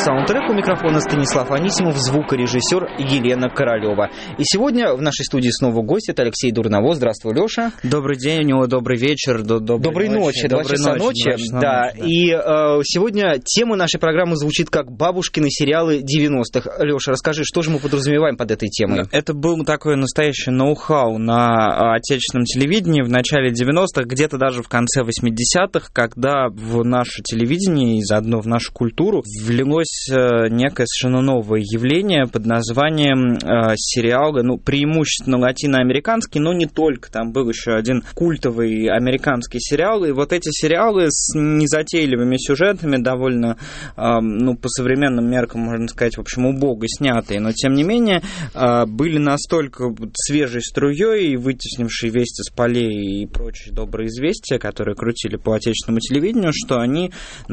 саундтрек. У микрофона Станислав Анисимов, звукорежиссер Елена Королева. И сегодня в нашей студии снова гость. Это Алексей Дурново. Здравствуй, Леша. Добрый день, у него добрый вечер, доброй ночи. 2 часа ночи. Да. И сегодня тема нашей программы звучит как «Бабушкины сериалы 90-х». Леша, расскажи, что же мы подразумеваем под этой темой? Это был такой настоящий ноу-хау на отечественном телевидении в начале 90-х, где-то даже в конце 80-х, когда в наше телевидение и заодно в нашу культуру влилось некое совершенно новое явление под названием сериал, преимущественно латиноамериканский, но не только. Там был еще один культовый американский сериал, и вот эти сериалы с незатейливыми сюжетами, довольно, по современным меркам, можно сказать, в общем, убого снятые, но тем не менее были настолько свежей струей, вытеснившие вести с полей и прочие добрые известия, которые крутили по отечественному телевидению, что они,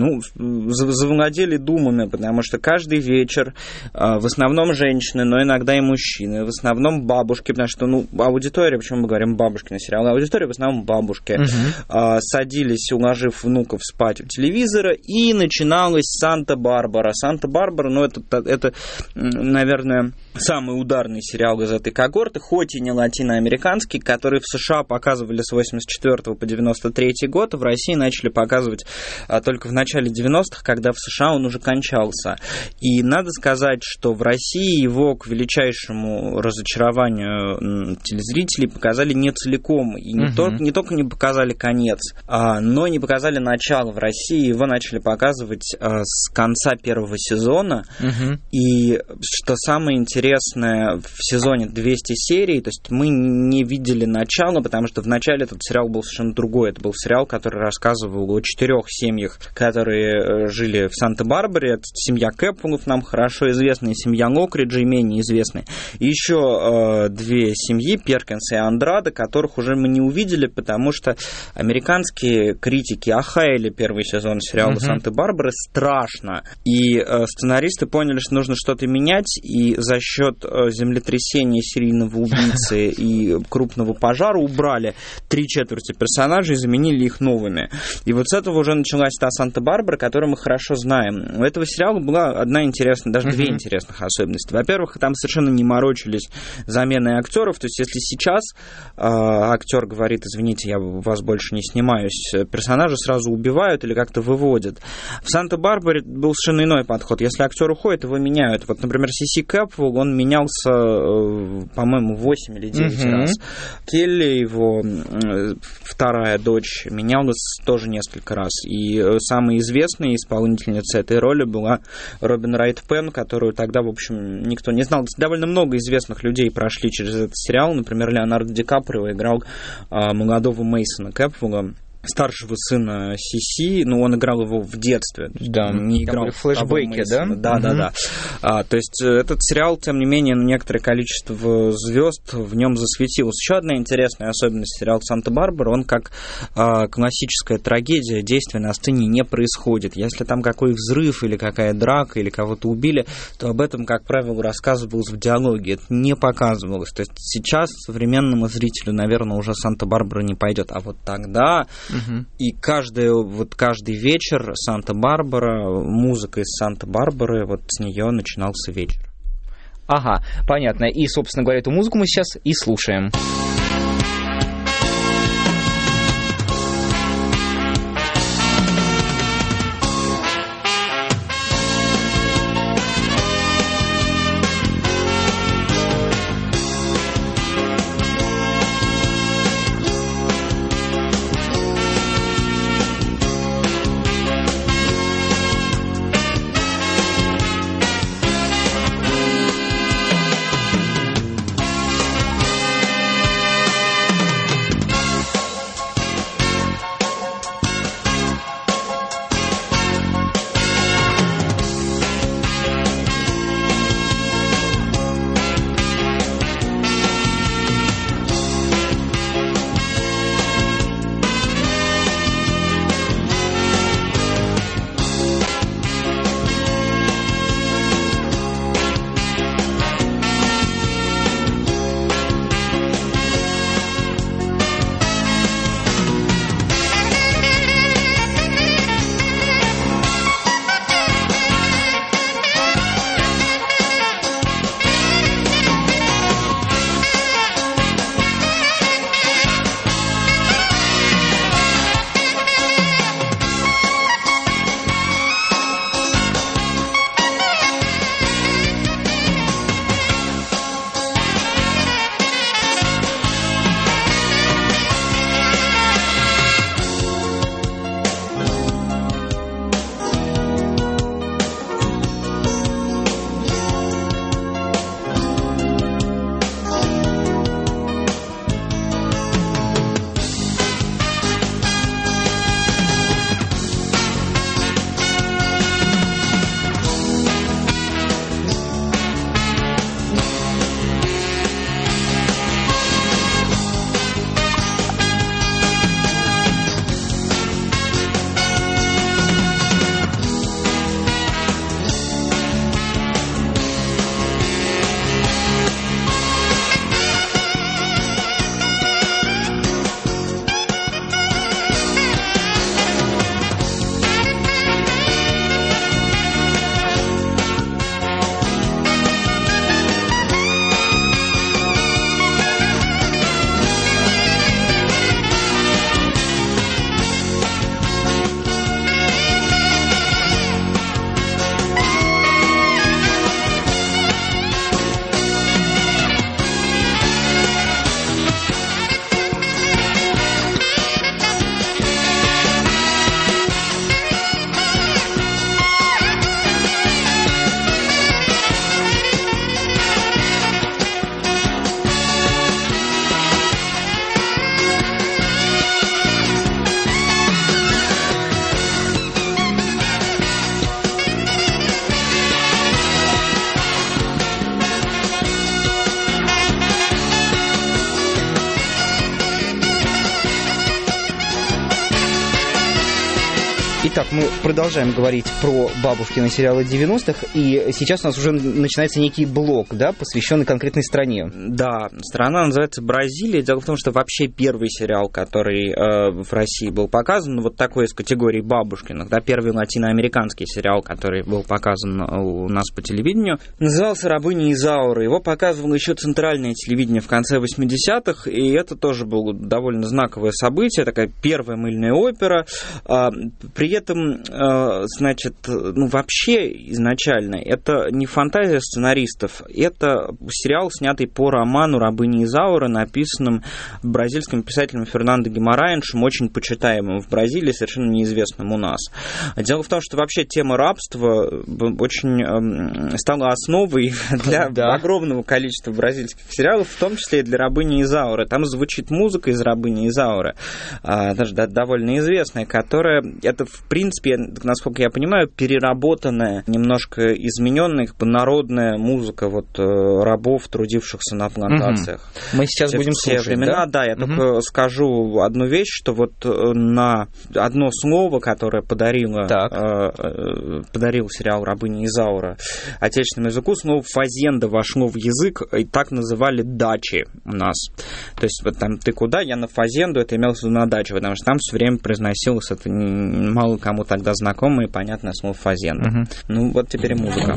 завладели думами, потому что каждый вечер в основном женщины, но иногда и мужчины, в основном бабушки, потому что, аудитория, почему мы говорим бабушки на сериалы, аудитория в основном бабушки, садились, уложив внуков спать у телевизора, и начиналась Санта-Барбара. Санта-Барбара, это, наверное, самый ударный сериал из этой когорты, хоть и не латиноамериканский, который в США показывали с 84 по 93 год, в России начали показывать только в начале 90-х, когда в США он уже кончался. И надо сказать, что в России его к величайшему разочарованию телезрителей показали не целиком. И не только не показали конец, но не показали начало. В России его начали показывать с конца первого сезона. И что самое интересное, в сезоне 200 серий, то есть мы не видели начала, потому что в начале этот сериал был совершенно другой. Это был сериал, который рассказывал о 4 семьях, которые жили в Санта-Барбаре. Это семья Кэпфулов, нам хорошо известная, семья Локриджей, менее известная. И еще 2 семьи, Перкинс и Андрадо, которых уже мы не увидели, потому что американские критики охаяли первый сезон сериала Санта-Барбара страшно. И сценаристы поняли, что нужно что-то менять, и за счет землетрясения, серийного убийцы и крупного пожара убрали 3/4 персонажей и заменили их новыми. И вот с этого уже началась та Санта-Барбара, которую мы хорошо знаем. У этого сериала была одна интересная, даже 2 интересных особенности. Во-первых, там совершенно не морочились заменой актеров. То есть, если сейчас актер говорит: извините, я вас больше не снимаюсь, персонажа сразу убивают или как-то выводят. В Санта-Барбаре был совершенно иной подход. Если актер уходит, его меняют. Вот, например, Сиси Кэпфул, он менялся, по-моему, 8 или 9 раз. Келли, его вторая дочь, менялась тоже несколько раз. И самой известной исполнительницей этой роли была Робин Райт Пен, которую тогда, в общем, никто не знал. Довольно много известных людей прошли через этот сериал. Например, Леонардо Ди Каприо играл молодого Мейсона Кэпфула, старшего сына Сиси, он играл его в детстве. Да, не играл в флешбеке, да? Да. То есть этот сериал, тем не менее, некоторое количество звезд в нем засветилось. Еще одна интересная особенность сериала Санта-Барбара: он как классическая трагедия, действие на сцене не происходит. Если там какой взрыв или какая драка, или кого-то убили, то об этом, как правило, рассказывалось в диалоге. Это не показывалось. То есть сейчас современному зрителю, наверное, уже Санта-Барбара не пойдет. А вот тогда... И каждый вечер Санта-Барбара, музыка из Санта-Барбары, вот с нее начинался вечер. Ага, понятно. И, собственно говоря, эту музыку мы сейчас и слушаем. Итак, мы продолжаем говорить про бабушкины сериалы 90-х, и сейчас у нас уже начинается некий блок, да, посвященный конкретной стране. Да, страна называется Бразилия. Дело в том, что вообще первый сериал, который в России был показан, вот такой из категории бабушкиных, да, первый латиноамериканский сериал, который был показан у нас по телевидению, назывался «Рабыня Изаура». Его показывало еще центральное телевидение в конце 80-х, и это тоже было довольно знаковое событие, такая первая мыльная опера. При этом, значит, ну, вообще изначально это не фантазия сценаристов, это сериал, снятый по роману «Рабыня Изаура», написанном бразильским писателем Фернандо Гимараеншем, очень почитаемым в Бразилии, совершенно неизвестным у нас. Дело в том, что вообще тема рабства очень стала основой для огромного количества бразильских сериалов, в том числе и для «Рабыни Изауры». Там звучит музыка из «Рабыни Изауры», даже довольно известная, которая, это в принципе, насколько я понимаю, переработанная, немножко измененная, как бы народная музыка вот рабов, трудившихся на плантациях. Мы сейчас будем слушать, времена, да? Я только скажу одну вещь, что вот на одно слово, которое подарил сериал «Рабыня Изаура» отечественному языку, слово «фазенда» вошло в язык, и так называли дачи у нас. То есть вот там «ты куда?» Я на фазенду, это имелось в виду на дачу, потому что там все время произносилось это мало кому тогда знакомое и понятное слово «фазенда». Ну вот теперь и музыка.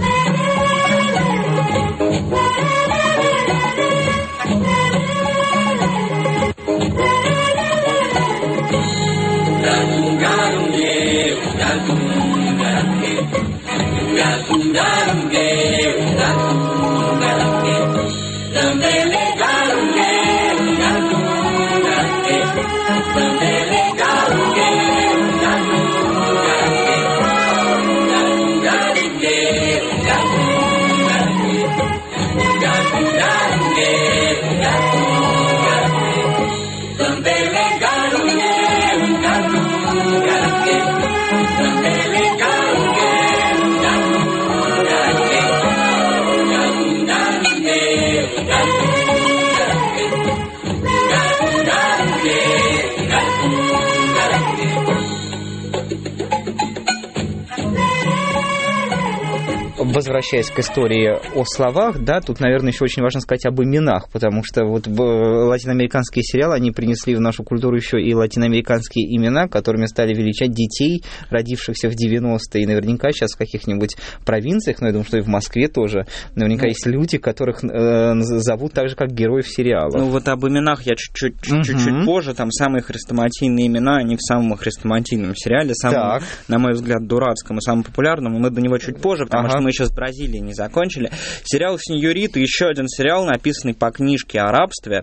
Возвращаясь к истории о словах, да, тут, наверное, еще очень важно сказать об именах, потому что вот латиноамериканские сериалы, они принесли в нашу культуру еще и латиноамериканские имена, которыми стали величать детей, родившихся в 90-е, и наверняка сейчас в каких-нибудь провинциях, но я думаю, что и в Москве тоже, наверняка есть люди, которых зовут так же, как героев сериала. Ну вот об именах я чуть-чуть позже, там самые хрестоматийные имена, они в самом хрестоматийном сериале, самом, на мой взгляд, дурацком и самом популярном, и мы до него чуть позже, потому что мы еще с Бразилией не закончили. Сериал «Синьорита», еще один сериал, написанный по книжке о рабстве.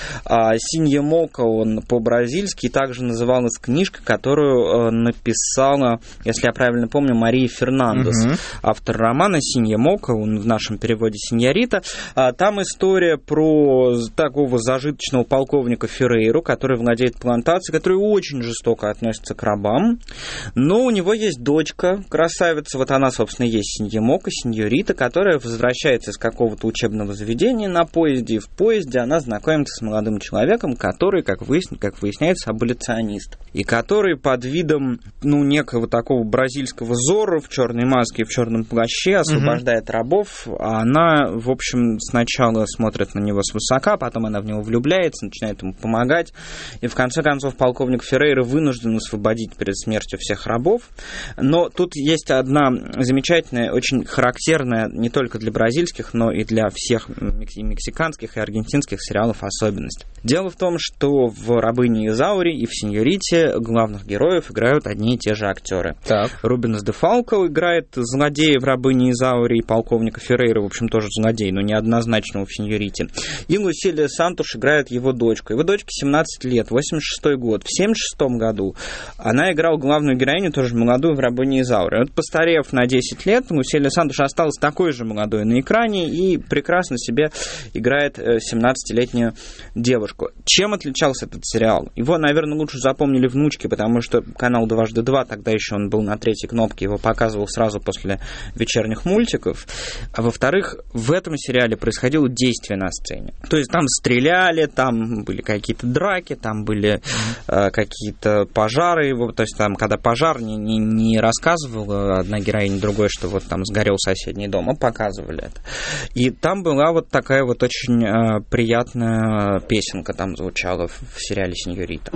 «Синья Мока», он по-бразильски, также называлась книжка, которую написала, если я правильно помню, Мария Фернандес, автор романа «Синья Мока», он в нашем переводе «Синьорита». Там история про такого зажиточного полковника Феррейру, который владеет плантацией, который очень жестоко относится к рабам, но у него есть дочка, красавица, вот она, собственно, есть Синья Мока, синьорита, которая возвращается из какого-то учебного заведения на поезде, и в поезде она знакомится с молодым человеком, который, как выясняется, аболиционист, и который под видом, некого такого бразильского Зорро в черной маске и в черном плаще освобождает рабов, а она, в общем, сначала смотрит на него свысока, потом она в него влюбляется, начинает ему помогать, и в конце концов полковник Феррейра вынужден освободить перед смертью всех рабов. Но тут есть одна замечательная, очень характерная не только для бразильских, но и для всех и мексиканских, и аргентинских сериалов особенность. Дело в том, что в «Рабыне Изауре» и в «Синьорите» главных героев играют одни и те же актеры. Рубенс де Фалко играет злодея в «Рабыне Изауре», и полковника Феррейра, в общем, тоже злодей, но неоднозначного в «Синьорите». И Лусилия Сантуш играет его дочку. Его дочке 17 лет, 86-й год. В 76-м году она играла главную героиню, тоже молодую, в «Рабыне Изауре». Вот, постарев на 10 лет, Лусилия Сантуш же осталась такой же молодой на экране и прекрасно себе играет 17-летнюю девушку. Чем отличался этот сериал? Его, наверное, лучше запомнили внучки, потому что канал «Дважды два», тогда еще он был на 3-й кнопке, его показывал сразу после вечерних мультиков. А во-вторых, в этом сериале происходило действие на сцене. То есть там стреляли, там были какие-то драки, там были какие-то пожары. То есть там, когда пожар, не рассказывала одна героиня другой, что вот там сгорел соседний дом, а показывали это. И там была вот такая вот очень приятная песенка там звучала в сериале «Сеньорита».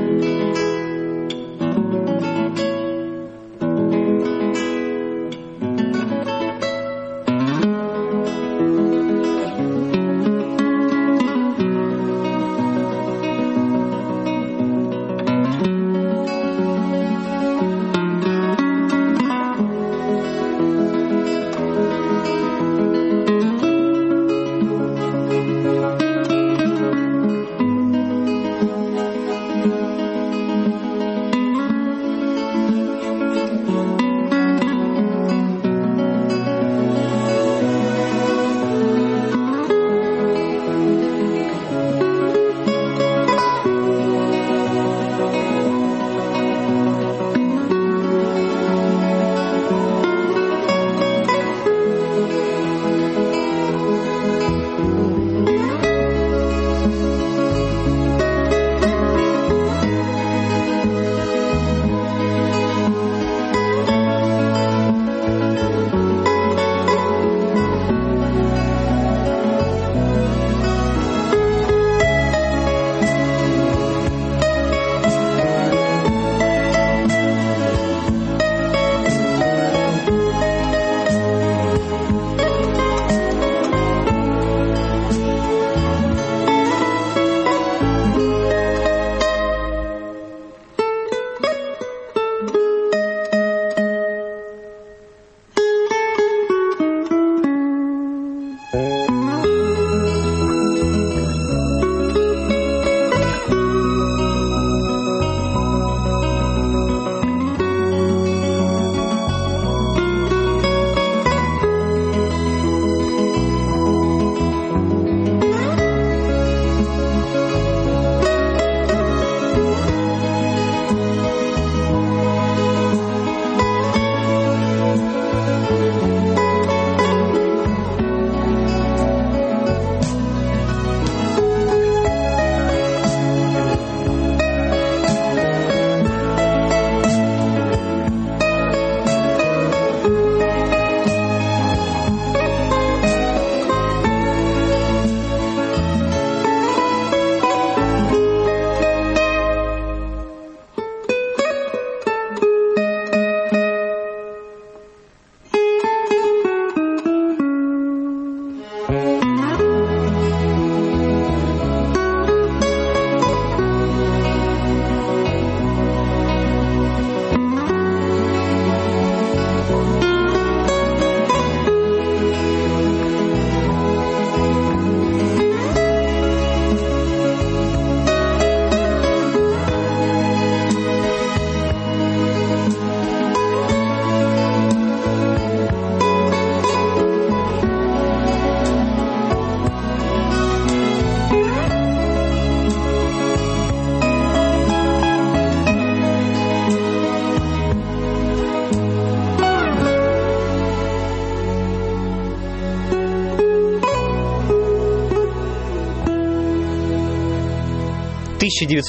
—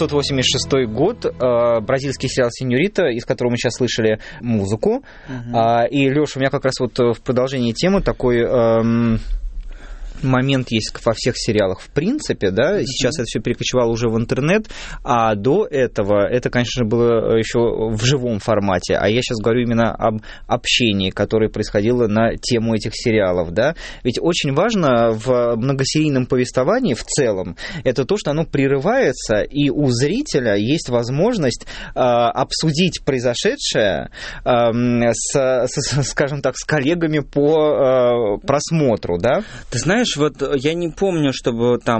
1986 год, бразильский сериал «Сеньорита», из которого мы сейчас слышали музыку. И, Лёша, у меня как раз вот в продолжении темы такой момент есть во всех сериалах в принципе, да, сейчас это все перекочевало уже в интернет, а до этого это, конечно же, было еще в живом формате, а я сейчас говорю именно об общении, которое происходило на тему этих сериалов, да, ведь очень важно в многосерийном повествовании в целом, это то, что оно прерывается, и у зрителя есть возможность обсудить произошедшее скажем так, с коллегами по просмотру, да. Ты знаешь, знаешь, вот я не помню, чтобы там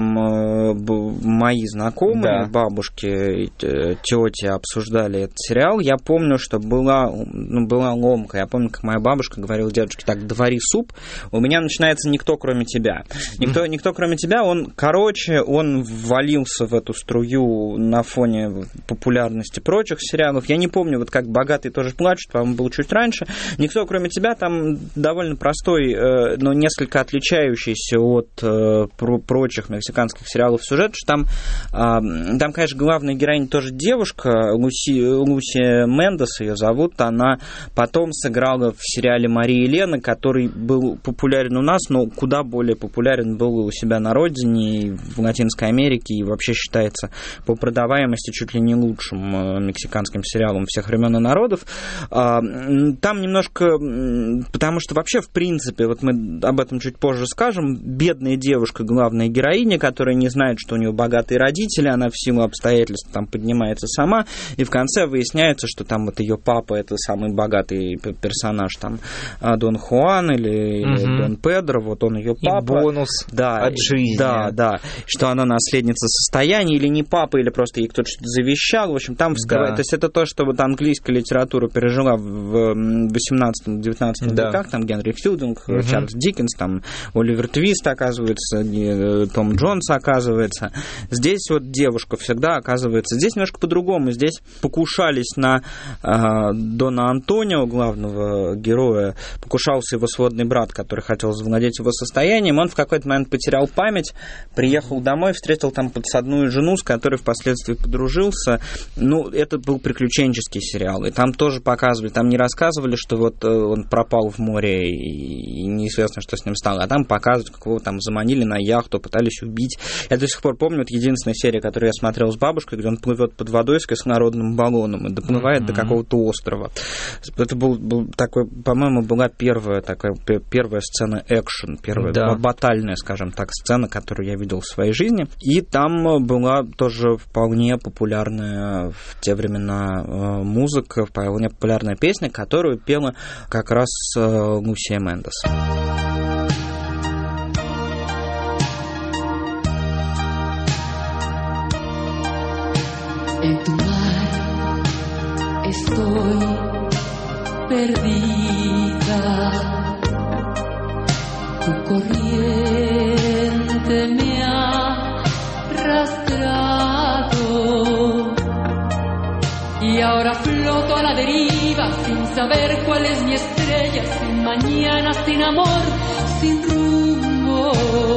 мои знакомые, бабушки, тети обсуждали этот сериал. Я помню, что была ломка. Я помню, как моя бабушка говорила дедушке: так, довари суп, у меня начинается «Никто, кроме тебя». Никто кроме тебя, он ввалился в эту струю на фоне популярности прочих сериалов. Я не помню, вот как «Богатые тоже плачут», по-моему, был чуть раньше. «Никто, кроме тебя» там довольно простой, но несколько отличающийся от прочих мексиканских сериалов сюжет, что там, конечно, главная героиня тоже девушка, Луси Мендес ее зовут, она потом сыграла в сериале «Мария и Лена», который был популярен у нас, но куда более популярен был у себя на родине, в Латинской Америке, и вообще считается по продаваемости чуть ли не лучшим мексиканским сериалом всех времен и народов. Там немножко, потому что вообще, в принципе, вот мы об этом чуть позже скажем, бедная девушка, главная героиня, которая не знает, что у нее богатые родители, она в силу обстоятельств там поднимается сама, и в конце выясняется, что там вот ее папа — это самый богатый персонаж, там, Дон Хуан или Дон Педро, вот он ее папа. И бонус от жизни. Да, что она наследница состояния, или не папа, или просто ей кто-то что-то завещал, в общем, там вскрывает. То есть это то, что вот английская литература пережила в 18-19 веках, там Генри Филдинг, Чарльз Диккенс, там Оливер Твист, оказывается, Том Джонс, оказывается. Здесь вот девушка всегда оказывается. Здесь немножко по-другому. Здесь покушались на Дона Антонио, главного героя, покушался его сводный брат, который хотел завладеть его состоянием. Он в какой-то момент потерял память, приехал домой, встретил там подсадную жену, с которой впоследствии подружился. Ну, это был приключенческий сериал. И там тоже показывали, там не рассказывали, что вот он пропал в море и неизвестно, что с ним стало. А там показывают, как его там заманили на яхту, пытались убить. Я до сих пор помню, вот единственная серия, которую я смотрел с бабушкой, где он плывет под водой с кислородным баллоном и доплывает до какого-то острова. Это был такой, по-моему, была первая сцена экшен, первая батальная, скажем так, сцена, которую я видел в своей жизни. И там была тоже вполне популярная в те времена музыка, вполне популярная песня, которую пела как раз Лусия Мендес. En tu mar estoy perdida, tu corriente me ha arrastrado y ahora floto a la deriva sin saber cuál es mi estrella, sin mañana, sin amor, sin rumbo,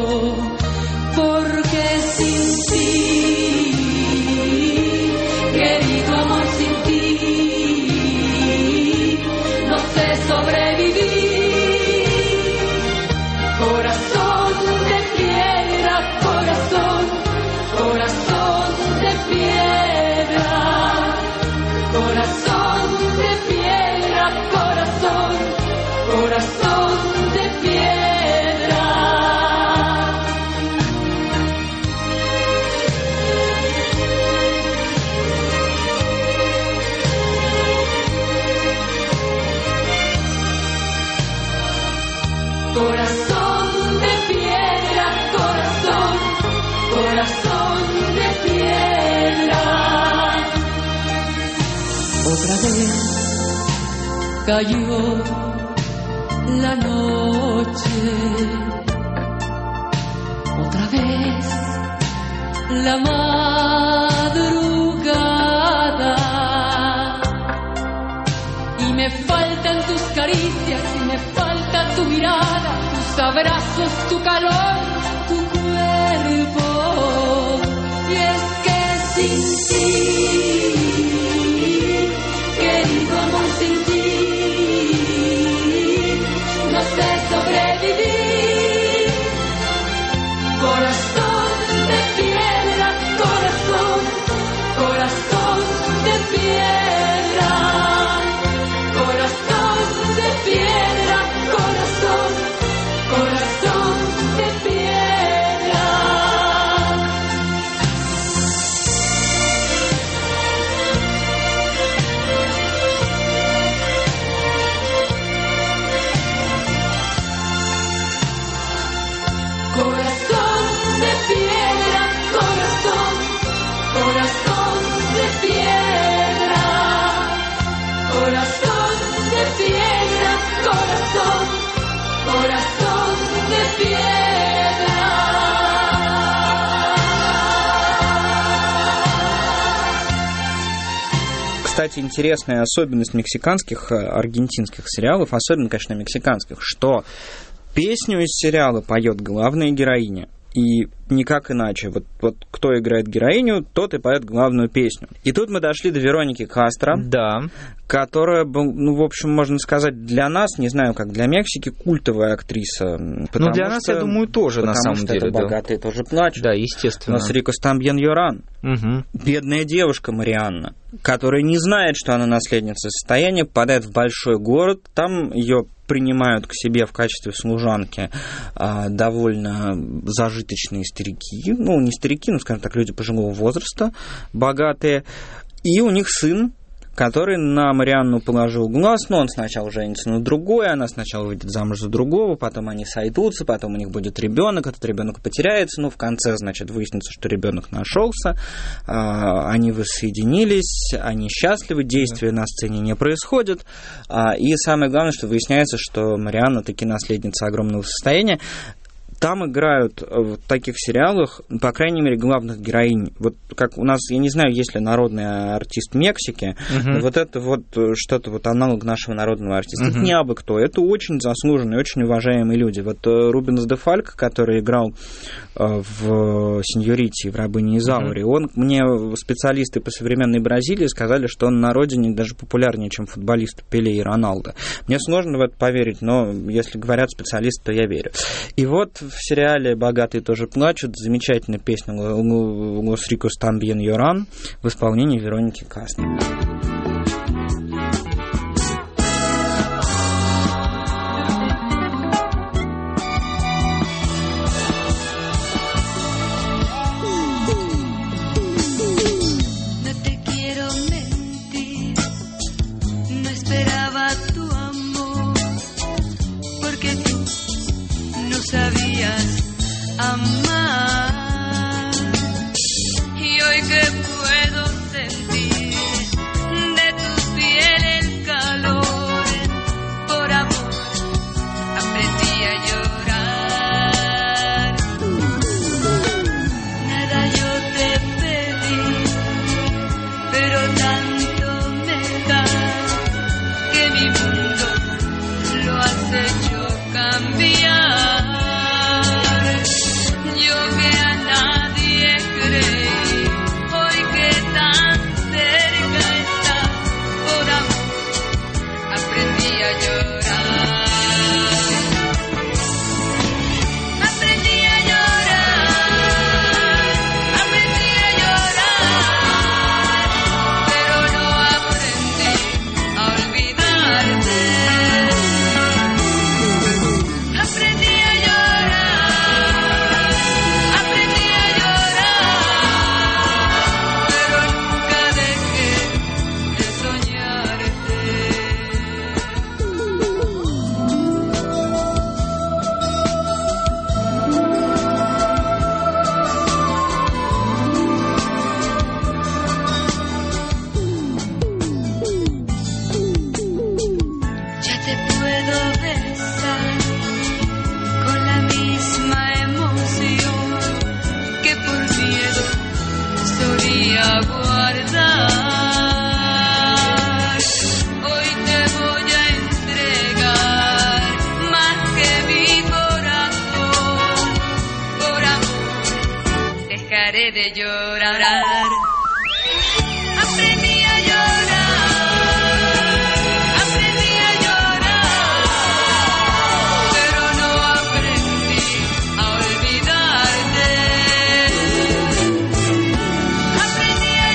porque sin ti, querido amor, sin ti no sé sobrevivir. Corazón de piedra, corazón, corazón de piedra, corazón de piedra, corazón, corazón de piedra. Corazón de piedra, corazón, corazón de piedra. Otra vez cayó la noche, otra vez la madrugada, y me faltan tus caricias, y me falta tu mirada, tus abrazos, tu calor, tu cuerpo. Y es que sin ti, querido amor, sin ti no sé sobrevivir. Corazón de piedra, corazón, corazón de piedra, corazón de piedra, corazón, corazón piedra, corazón de piedra, corazón, corazón de piedra. Кстати, интересная особенность мексиканских, аргентинских сериалов, особенно, конечно, мексиканских, что песню из сериала поет главная героиня. И никак иначе. Вот кто играет героиню, тот и поет главную песню. И тут мы дошли до Вероники Кастро, Да. которая, ну, в общем, можно сказать, для нас, не знаю, как для Мексики, культовая актриса. Ну, для нас, я думаю, тоже, на самом деле. Потому что это «Богатые тоже плачут». Да, естественно. Нос Рикос Тамбьен Йоран. Угу. Бедная девушка Марианна, которая не знает, что она наследница состояния, попадает в большой город, там ее принимают к себе в качестве служанки довольно зажиточные старики, ну, не старики, но, скажем так, люди пожилого возраста, богатые, и у них сын, который на Марианну положил глаз, но он сначала женится на другой, она сначала выйдет замуж за другого, потом они сойдутся, потом у них будет ребенок, этот ребенок потеряется, ну, в конце, значит, выяснится, что ребенок нашелся, они воссоединились, они счастливы, действия на сцене не происходят, и самое главное, что выясняется, что Марианна таки наследница огромного состояния. Там играют в таких сериалах, по крайней мере, главных героинь. Вот как у нас, я не знаю, есть ли народный артист Мексики, но вот это вот что-то вот аналог нашего народного артиста. Это не абы кто, это очень заслуженные, очень уважаемые люди. Вот Рубенс де Фальк, который играл в «Сеньорите», в «Рабыне Изауре», он, мне специалисты по современной Бразилии сказали, что он на родине даже популярнее, чем футболисты Пеле и Роналдо. Мне сложно в это поверить, но если говорят специалисты, то я верю. И вот в сериале «Богатые тоже плачут» замечательная песня «Los ricos también lloran» в исполнении Вероники Кастро. Amar, y hoy que puedo sentir de tu piel el calor, por amor aprendí a llorar. Nada yo te pedí, pero tanto me das que mi mundo lo has hecho cambiar. De llorar, aprendí a llorar, pero no aprendí a olvidarte. Aprendí a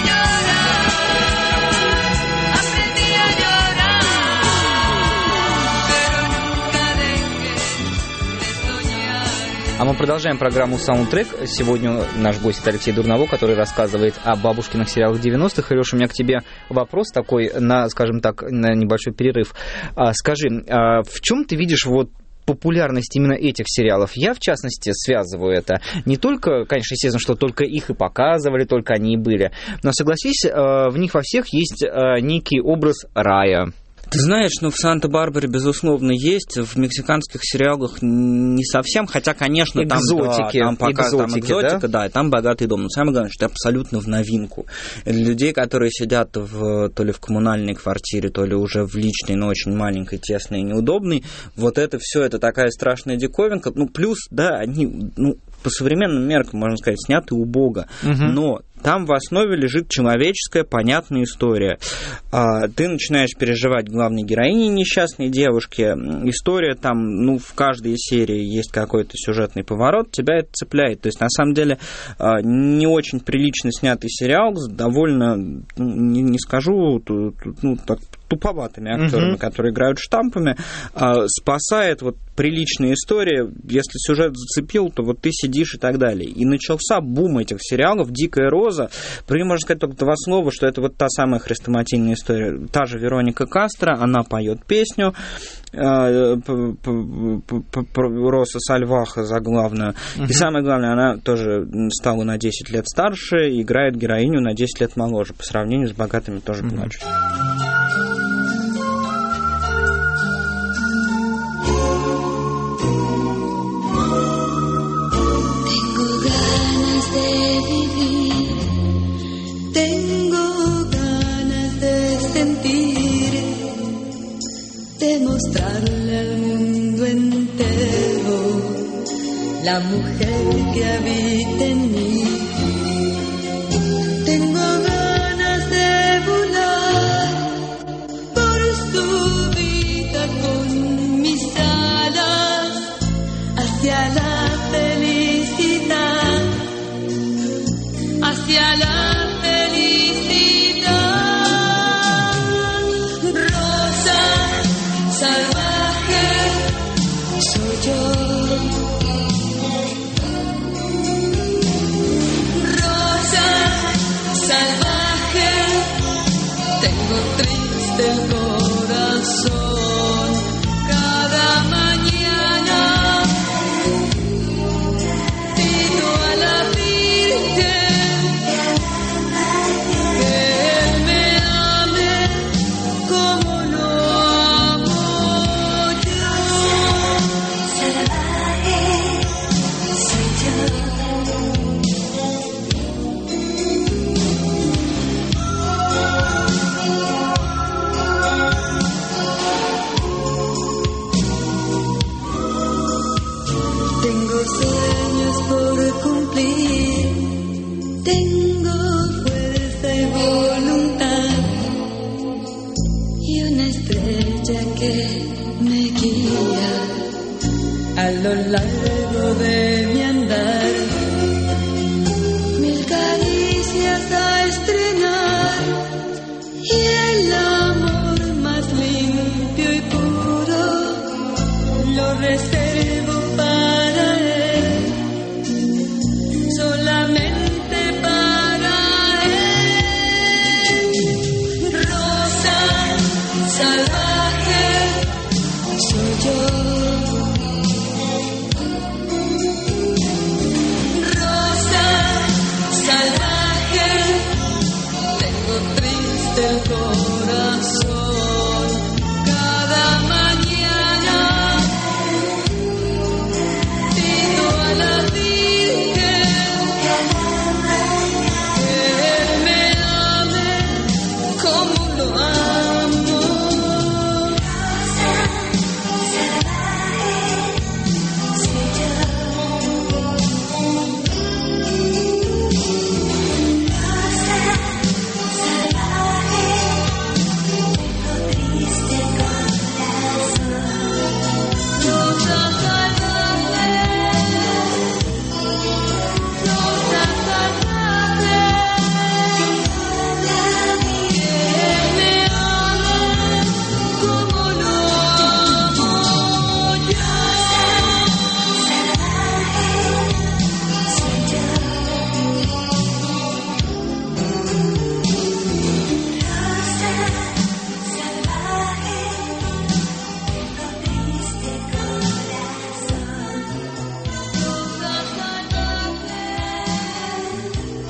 llorar, pero nunca dejé de soñar. А мы продолжаем программу «Саундтрек». Сегодня наш гость — Алексей Дурново, который рассказывает о бабушкиных сериалах 90-х. Илюша, у меня к тебе вопрос такой, на, скажем так, на небольшой перерыв. Скажи, в чем ты видишь вот популярность именно этих сериалов. Я, в частности, связываю это не только, конечно, естественно, что только их и показывали, только они и были, но, согласись, в них во всех есть некий образ рая. Ты знаешь, в Санта-Барбаре, безусловно, есть, в мексиканских сериалах не совсем, хотя, конечно, экзотики, там показана экзотика, да, и там богатый дом. Но самое главное, что это абсолютно в новинку. Людей, которые сидят то ли в коммунальной квартире, то ли уже в личной, но очень маленькой, тесной и неудобной, вот это все, это такая страшная диковинка. Плюс, да, они, по современным меркам, можно сказать, сняты убого, но там в основе лежит человеческая, понятная история. Ты начинаешь переживать главной героине, несчастной девушке. История там, в каждой серии есть какой-то сюжетный поворот, тебя это цепляет. То есть, на самом деле, не очень прилично снятый сериал, довольно, не скажу, так, туповатыми актерами, которые играют штампами, спасает приличная история. Если сюжет зацепил, то ты сидишь и так далее. И начался бум этих сериалов, «Дикая роза». Про нее можно сказать только два слова, что это та самая хрестоматийная история. Та же Вероника Кастро, она поет песню Роса Сальваха заглавную. И самое главное, она тоже стала на 10 лет старше и играет героиню на 10 лет моложе, по сравнению с богатыми тоже младше. Demostrarle al mundo entero la mujer que habita en mí. Tengo ganas de volar por su vida con mis alas hacia la felicidad, hacia la felicidad. Rosa salvaje soy yo.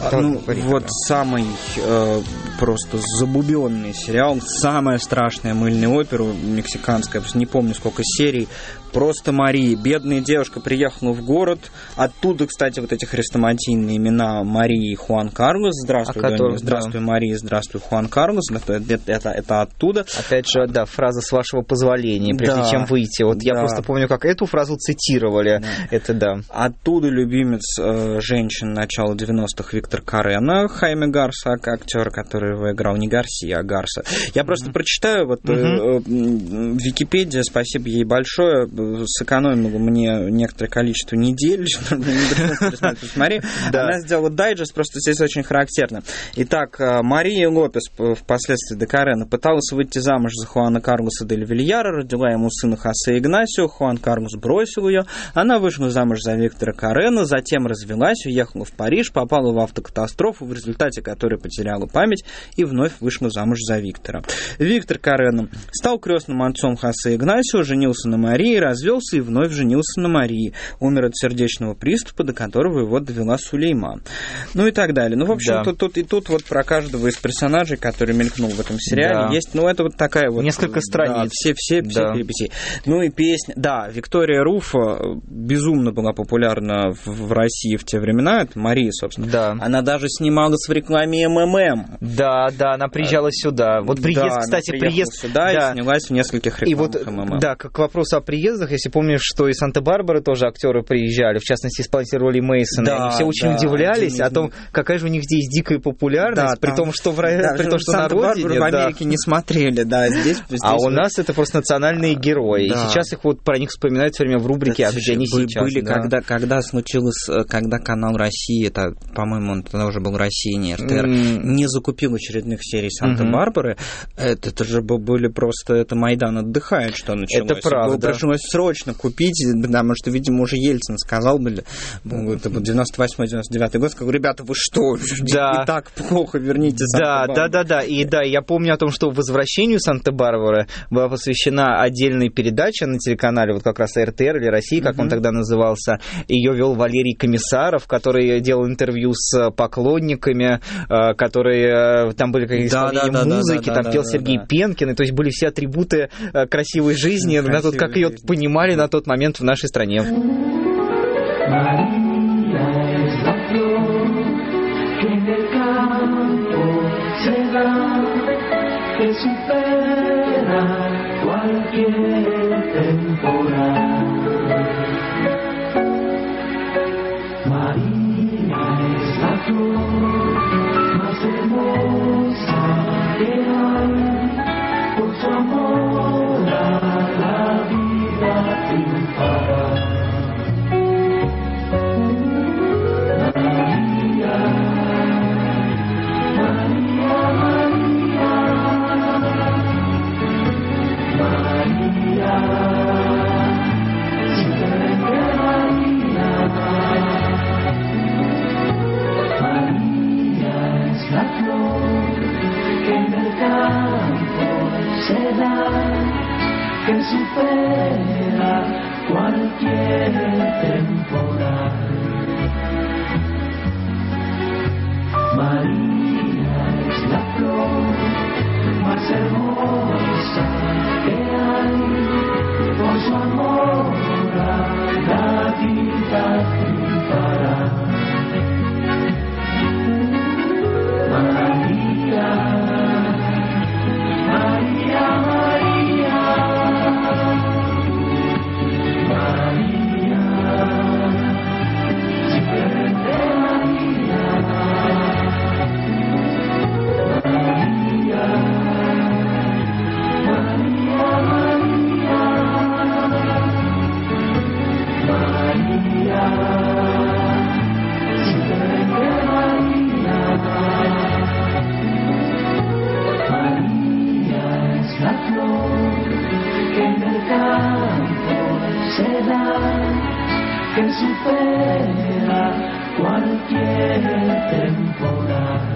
Вот самый просто забубенный сериал, самая страшная мыльная опера мексиканская, не помню сколько серий, просто Мария. Бедная девушка приехала в город, оттуда, кстати, вот эти хрестоматийные имена Марии и Хуан Карлос. Здравствуй, Мария, здравствуй, Хуан Карлос. Это оттуда. Опять же, да, фраза «с вашего позволения», прежде чем выйти. Вот я просто помню, как эту фразу цитировали. Да. Это да. Оттуда любимец женщин начала 90-х Виктор Карена, Хайме Гарса, актер, который играл не Гарсия, а Гарса. Я просто прочитаю, вот Википедия, спасибо ей большое, сэкономила мне некоторое количество недель, чтобы не пересмотреть Марию. Она сделала дайджест, просто здесь очень характерно. Итак, Мария Лопес, впоследствии де Карена, пыталась выйти замуж за Хуана Карлоса дель Вильяра, родила ему сына Хосе Игнасио, Хуан Карлос бросил ее, она вышла замуж за Виктора Карена, затем развелась, уехала в Париж, попала в автокатастрофу, в результате которой потеряла память и вновь вышла замуж за Виктора. Виктор Карена стал крестным отцом Хосе Игнасио, женился на Марии, развелся и вновь женился на Марии. Умер от сердечного приступа, до которого его довела Сулейма. Ну и так далее. Ну, в общем, тут вот про каждого из персонажей, который мелькнул в этом сериале, есть, ну, это вот такая вот... Несколько страниц. Все перипетии. Ну и песня... Да, Виктория Руффо безумно была популярна в России в те времена. Это Мария, собственно. Да. Она даже снималась в рекламе МММ. Да, она приезжала сюда. Вот приезд, кстати, приезд сюда и снялась в нескольких рекламах МММ. Да, к вопросу о приездах, если помнишь, что из Санта-Барбары тоже актеры приезжали, в частности, исполнитель роли Мейсона. Да, они все очень удивлялись о том, какая же у них здесь дикая популярность, при том, что на родине... в Америке не смотрели, да, здесь а у нас это просто национальные герои. И сейчас их вот про них вспоминают все время в рубрике «А где они сейчас?». Были, когда случилось, когда канал России, это, по-моему, он тогда уже был Россия, не РТР, не закупил очередных серий Санта-Барбары, это же были просто... Это Майдан отдыхает, что началось. Это правда. Пришлось срочно купить, потому что, видимо, уже Ельцин сказал, это был 98-99 год, сказал: ребята, вы что, и так плохо, верните Санта-Барбару. Да. И я помню о том, что возвращению Санта-Барбары была посвящена отдельная передача на телеканале, вот как раз РТР или Россия, как он тогда назывался. Ее вел Валерий Комиссаров, который делал интервью с поклонниками, которые там были какие-то исполнения музыки, там пел Сергей Пенкин, и то есть были все атрибуты красивой жизни, как ее понимали на тот момент в нашей стране. Que supera cualquier temporal. María es la flor más hermosa que hay, por su amor la vida triunfará. María, María, María. Que supera cualquier temporal.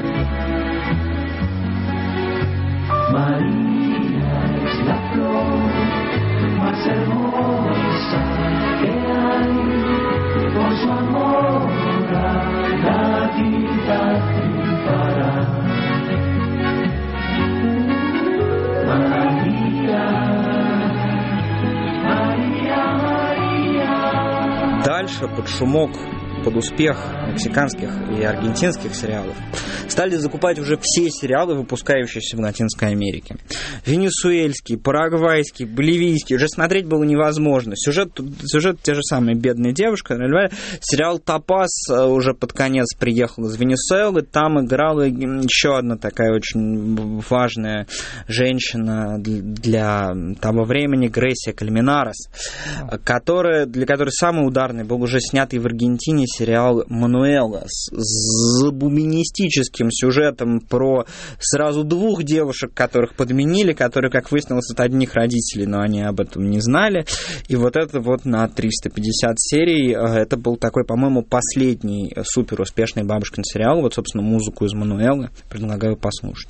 María es la flor más hermosa que hay, por su amor la vida Дальше под шумок, под успех мексиканских и аргентинских сериалов стали закупать уже все сериалы, выпускающиеся в Латинской Америке. Венесуэльские, парагвайские, боливийские. Уже смотреть было невозможно. Сюжет те же самые «Бедная девушка». Сериал «Топаз» уже под конец приехал из Венесуэлы. Там играла еще одна такая очень важная женщина для того времени, Грейсия Кальминарес, для которой самый ударный был уже снятый в Аргентине сериал «Мануэла» с забубенистическим сюжетом про сразу двух девушек, которых подменили, которые, как выяснилось, от одних родителей, но они об этом не знали. И вот это вот на 350 серий, это был такой, по-моему, последний супер успешный бабушкин сериал. Вот, собственно, музыку из «Мануэлы» предлагаю послушать.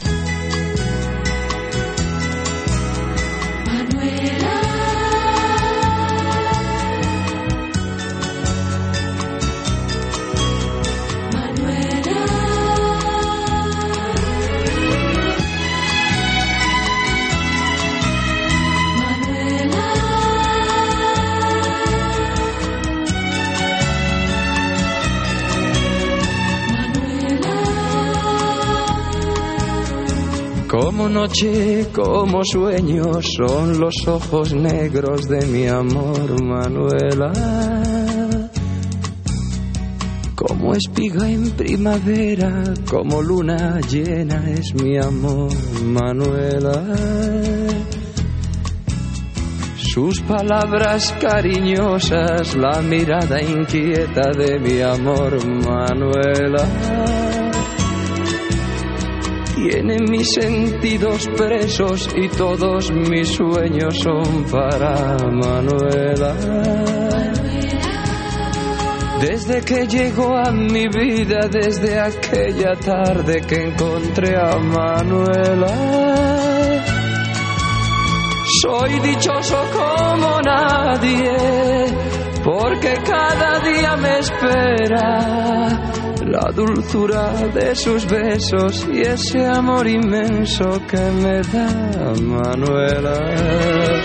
Como noche, como sueño, son los ojos negros de mi amor, Manuela. Como espiga en primavera, como luna llena es mi amor, Manuela. Sus palabras cariñosas, la mirada inquieta de mi amor, Manuela. Tiene mis sentidos presos y todos mis sueños son para Manuela. Desde que llegó a mi vida, desde aquella tarde que encontré a Manuela, soy dichoso como nadie, porque cada día me espera la dulzura de sus besos y ese amor inmenso que me da Manuela.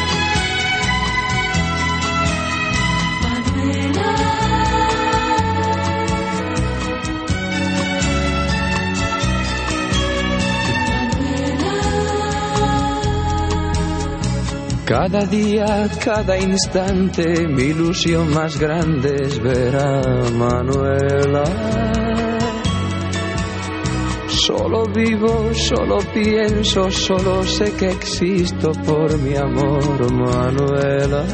Cada día, cada instante, mi ilusión más grande es ver a Manuela. Solo vivo, solo pienso, solo sé que existo por mi amor, Manuela.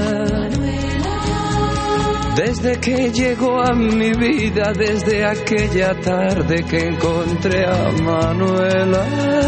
Desde que llegó a mi vida, desde aquella tarde que encontré a Manuela,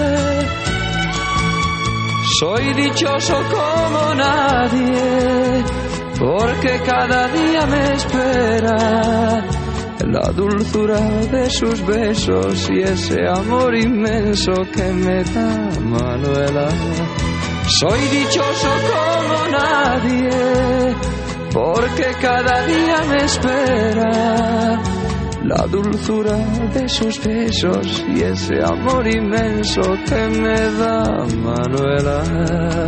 soy dichoso como nadie, porque cada día me espera la dulzura de sus besos y ese amor inmenso que me da Manuela. Soy dichoso como nadie, porque cada día me espera la dulzura de sus besos y ese amor inmenso que me da Manuela.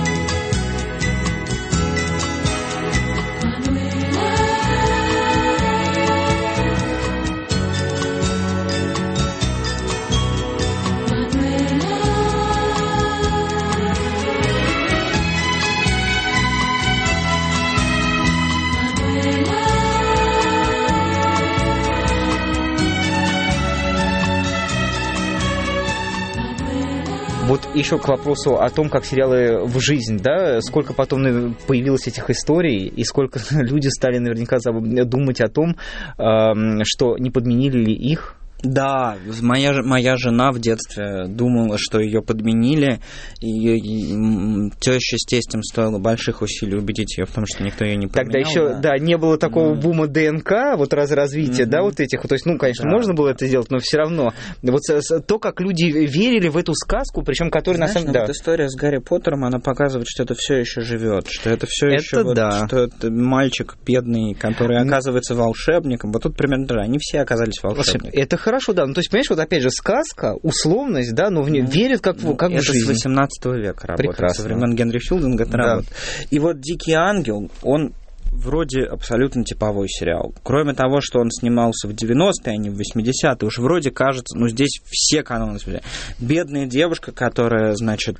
Вот еще к вопросу о том, как сериалы в жизнь, да, сколько потом появилось этих историй, и сколько люди стали наверняка думать о том, что не подменили ли их Да, моя жена в детстве думала, что ее подменили, и теща с тестем стоило больших усилий убедить ее в том, что никто ее не поменял. Тогда еще, да, не было такого бума ДНК, вот развития, да, вот этих, то есть, ну, конечно, можно было это сделать, но все равно, вот то, как люди верили в эту сказку, причем, которая на самом деле... Вот история с Гарри Поттером, она показывает, что это все еще живет, что это все еще, что это мальчик бедный, который оказывается волшебником, вот тут примерно, да, они все оказались волшебниками. Это хорошо, да. Ну, то есть, понимаешь, вот опять же, сказка, условность, да, но в нее верят как в жизнь. Это с 18 века работает. Прекрасно. Со времен Генри Филдинга это работает. И вот «Дикий ангел», он вроде абсолютно типовой сериал. Кроме того, что он снимался в 90-е, а не в 80-е, уж вроде кажется, ну, здесь все каноны. Бедная девушка, которая, значит,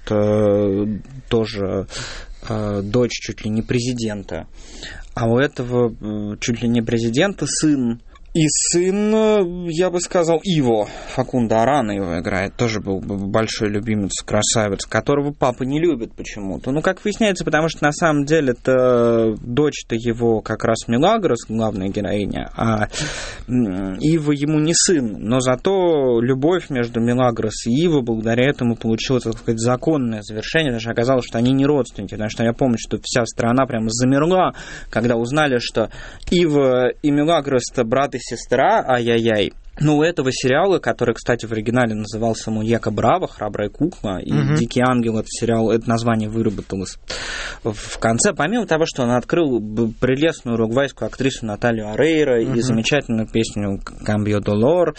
тоже дочь чуть ли не президента, а у этого чуть ли не президента сын. И сын, я бы сказал, Иво, Факундо Арана его играет, тоже был большой любимец, красавец, которого папа не любит почему-то. Ну, как выясняется, потому что на самом деле это дочь-то его как раз Милагрос, главная героиня, а Иво ему не сын. Но зато любовь между Милагрос и Иво благодаря этому получила, так сказать, законное завершение, потому что оказалось, что они не родственники. Потому что я помню, что вся страна прямо замерла, когда узнали, что Иво и Милагрос-то брат и сестра, ай-яй-яй. Ну, у этого сериала, который, кстати, в оригинале назывался «Муека Браво», «Храбрая кукла», и «Дикий ангел», это сериал, это название выработалось в конце. Помимо того, что он открыл прелестную уругвайскую актрису Наталью Орейро и замечательную песню «Камбио Долор»,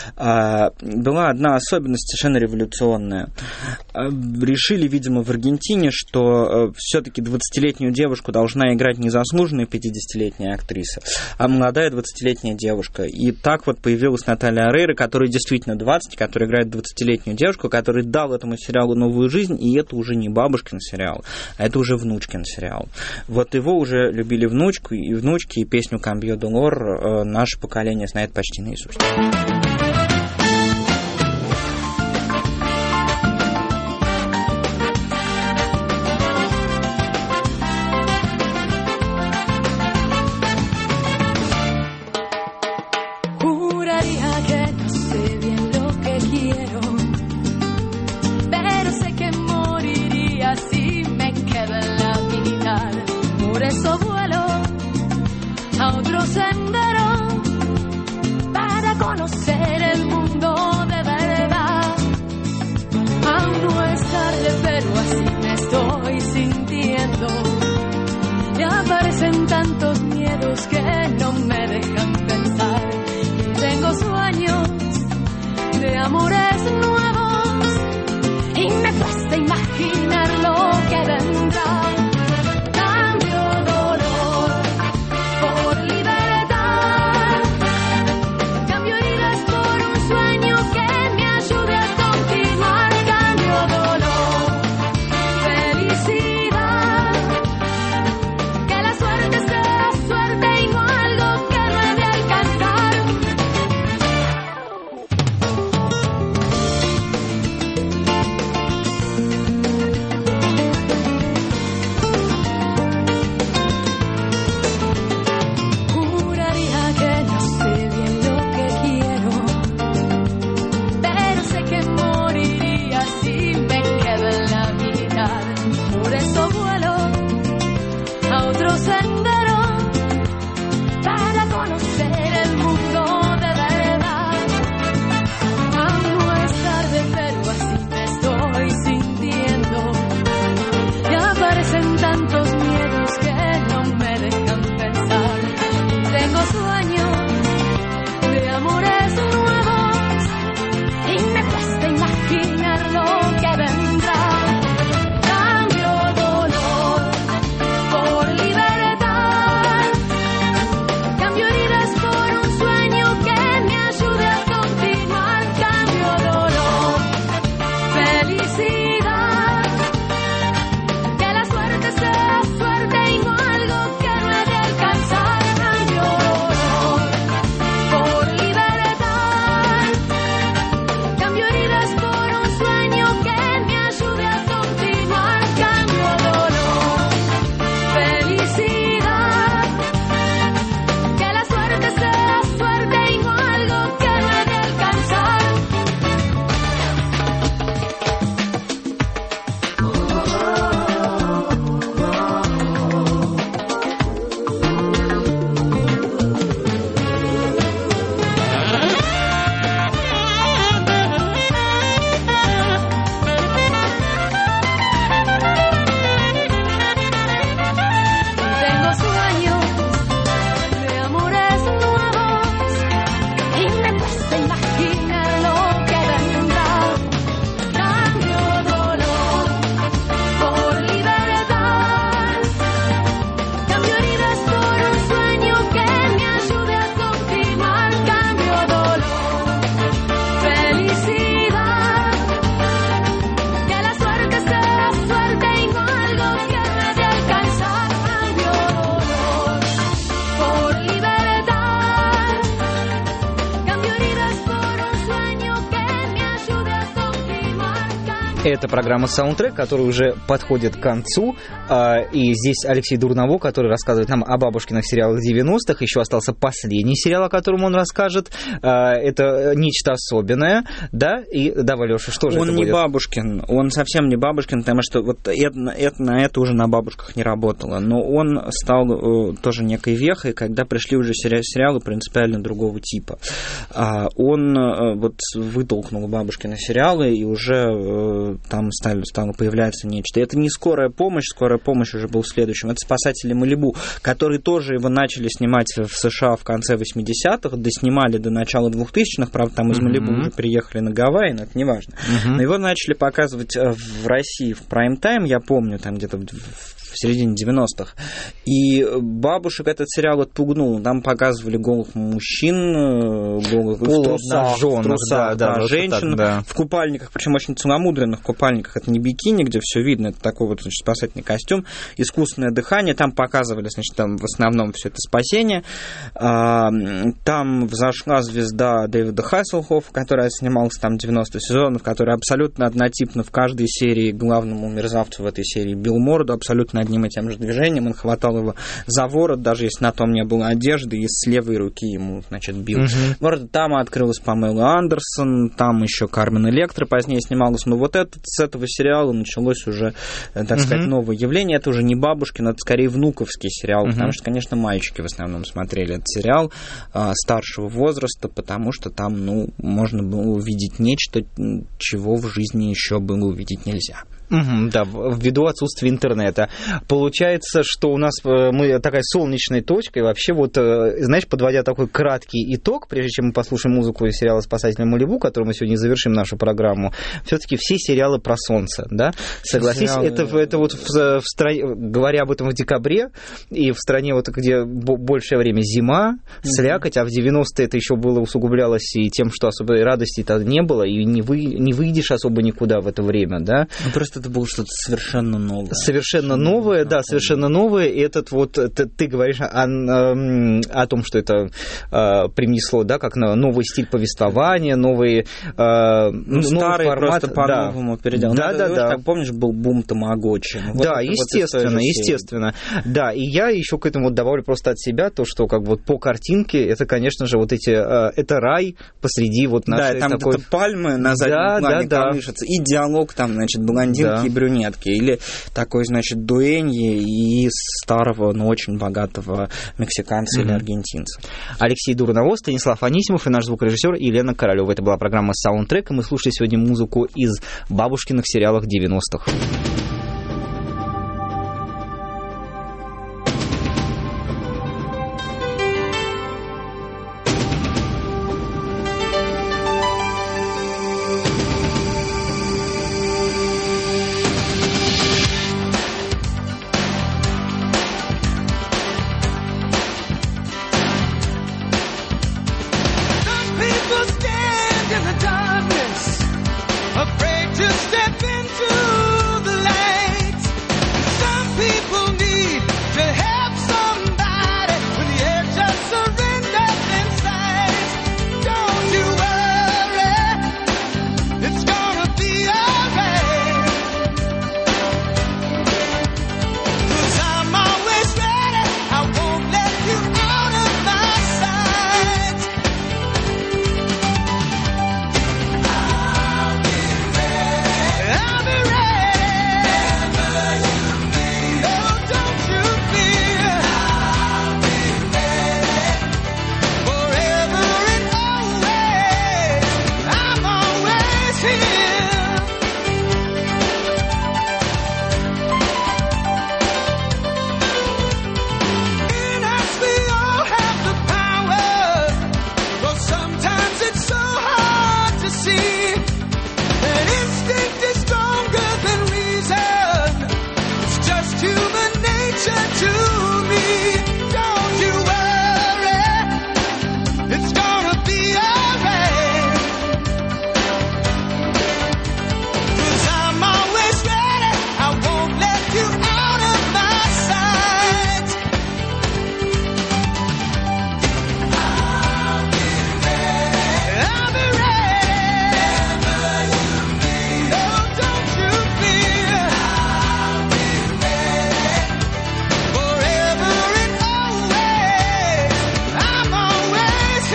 была одна особенность совершенно революционная. Решили, видимо, в Аргентине, что все-таки 20-летнюю девушку должна играть не заслуженная 50-летняя актриса, а молодая 20-летняя девушка. И так вот появилась Наталья Орейро, которая действительно 20, которая играет 20-летнюю девушку, который дал этому сериалу новую жизнь, и это уже не бабушкин сериал, а это уже внучкин сериал. Вот его уже любили внучку и внучки, и песню «Камбио Долор» наше поколение знает почти наизусть. Sendero para conocer Это программа «Саундтрек», которая уже подходит к концу. И здесь Алексей Дурново, который рассказывает нам о бабушкиных сериалах 90-х. Еще остался последний сериал, о котором он расскажет. Это нечто особенное. Да, и да, Валёша, что же он это не будет? Бабушкин, он совсем не Бабушкин, потому что вот на это уже на бабушках не работало. Но он стал тоже некой вехой, когда пришли уже сериалы принципиально другого типа. Он вот вытолкнул бабушкины сериалы, и уже там стало появляться нечто. Это не «Скорая помощь», «Скорая помощь» уже был в следующем. Это «Спасатели Малибу», которые тоже его начали снимать в США в конце 80-х, доснимали до начала 2000-х, правда, там из Малибу уже приехали на Гавайи, но это не важно. Но его начали показывать в России в прайм-тайм, я помню, там где-то в середине 90-х. И бабушек этот сериал отпугнул. Там показывали голых мужчин, голых в трусах, женщин в купальниках, причем очень целомудренных купальниках. Это не бикини, где все видно, это такой вот, значит, спасательный костюм, искусственное дыхание. Там показывали, значит, там в основном все это спасение. Там взошла звезда Дэвида Хассельхоффа, которая снималась там 90 сезонов, которая абсолютно однотипно в каждой серии главному мерзавцу в этой серии бил морду, абсолютно одним и тем же движением. Он хватал его за ворот, даже если на том не было одежды, и с левой руки ему, значит, бил. Там открылась Памела Андерсон, там еще Кармен Электро позднее снималась. Но вот с этого сериала началось уже, так сказать, новое явление. Это уже не бабушкин, это скорее внуковский сериал, потому что, конечно, мальчики в основном смотрели этот сериал старшего возраста, потому что там, можно было увидеть нечто, чего в жизни еще было увидеть нельзя. Да, ввиду отсутствия интернета. Получается, что у нас мы такая солнечная точка, и вообще вот, знаешь, подводя такой краткий итог, прежде чем мы послушаем музыку из сериала «Спасатели Малибу», которым мы сегодня завершим нашу программу, все-таки все сериалы про солнце, да? Согласись, это вот в стране, говоря об этом в декабре, и в стране, вот, где большее время зима, слякоть, а в 90-е это еще было усугублялось и тем, что особой радости-то не было, и не выйдешь особо никуда в это время, да? Просто это было что-то совершенно новое. Совершенно новое, да, совершенно новое. И этот вот, ты говоришь о том, что это принесло, да, как новый стиль повествования, новый старый формат. Просто по-новому переделал. Да. Так, помнишь, был бум Тамагочи? Да, естественно. Да, и я еще к этому добавлю просто от себя то, что как вот по картинке, это, конечно же, вот эти, это рай посреди вот нашей такой... Да, там это пальмы на заднем плане колышутся, и диалог там, значит, блондинки и брюнетки, или такой, значит, дуэньи и старого, но очень богатого мексиканца или аргентинца. Алексей Дурново, Станислав Анисимов и наш звукорежиссер Елена Королева. Это была программа «Саундтрек», и мы слушали сегодня музыку из бабушкиных сериалов 90-х. Afraid to step into the light.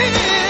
vivir.